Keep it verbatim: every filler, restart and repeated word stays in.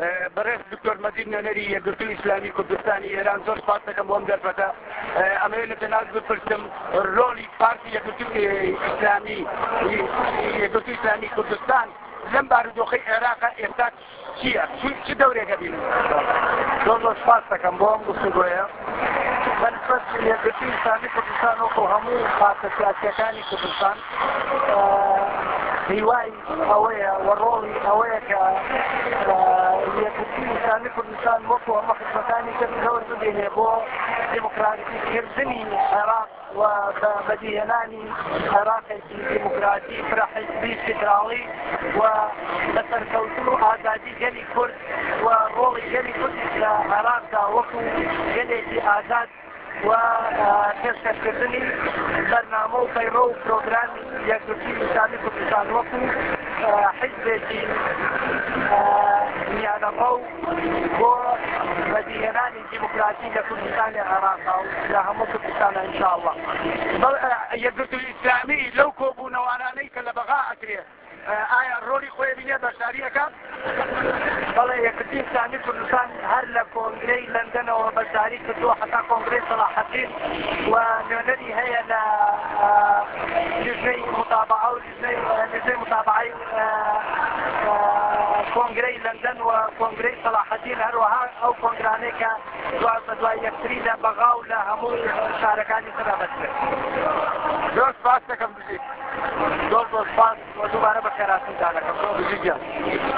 بەڕێز دکتۆر مەجید نوێنەری یەکگرتووی ئیسلامی کوردستانی ئێران زۆر سپاس دەکەم بۆ ئەم دەرفەتە. ئەمەوێت لە تەناز بپرسم ڕۆڵی پارتی یەکگرتووی ئیسلامی یەکگرتووی ئیسلامی کوردستان لەم بارودۆخەی عێراق ئێستا چییە؟ چ دەورێکە بینن؟ زۆر زۆر سپاس دەکەم بۆ ئەم گفتوگۆیە. بەنسبەت یەکگرتووی ئیسلامی کوردستان وەکو هەموو پارتە سیاسیەکانی کوردستان هیوای ئەوەیە و ڕۆڵی ئەوەیە کە یەکگرتووی ئیسلامی کوردستان وەکو ئەمە خزمەتانی کرد زۆر ببێنێ بۆ دیموکراتیکردنی عێراق و بەدیهێنانی عێراقێکی دیموکراتی فرەحیزبی فیدراڵی و بەسەرکەوتن و ئازادی گەلی کورد و ڕۆڵی گەلی کوردی لە عێراقدا وەکو گەلێکی ئازاد و پێشکەشکردنی بەرنامە و پەیڕۆ و پرۆگرامی یەکگرتووی ئیسلامی کوردستان وەکو حیزبێکی میانەڕە و بۆ بەدیهێنانی دیموکراتی لە کوردستانی عێراقا و لە هەموو کوردستانە ئینشاءالله. یەکگرتووی ئیسلامی لەو کۆبوونەوانانەی کە لە بەغا ئەکرێت ئایا ڕۆڵی خۆی بینێ بەشداریەکە؟ بەڵێ یەکگرتووی ئیسلامی کوردستان هەر لە کۆنگرەی لەندەنەوە بەشداری کردووە حتا کۆنگرەی سەلاحەدین و نوێنەری هەیە لە لژنەی متابعە و لژنەی متابعەی کۆنگرەی لەندەن و کۆنگرەی سەلاحەدین هەروەها ئەو کۆنگرانەی کە دوای بە دوای یەکتری لە بەغا و لە هەموو شارەکانی ترا بەسرێت. زۆر سپاس دەکەم بژیت. زۆر زۆر سپاس و دووبارە بەخێرهاتنتان دەکەم.